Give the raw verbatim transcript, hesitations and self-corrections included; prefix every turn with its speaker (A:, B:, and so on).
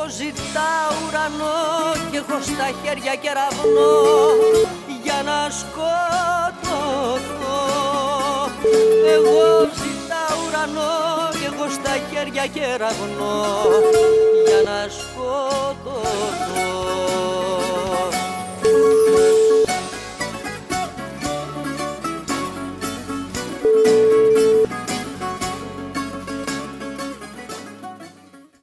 A: ζητάω ουρανό κι έχω στα χέρια κεραυνό για να σκοτωθώ. Εγώ ζητάω ουρανό κι έχω στα χέρια κεραυνό για να σκοτωθώ.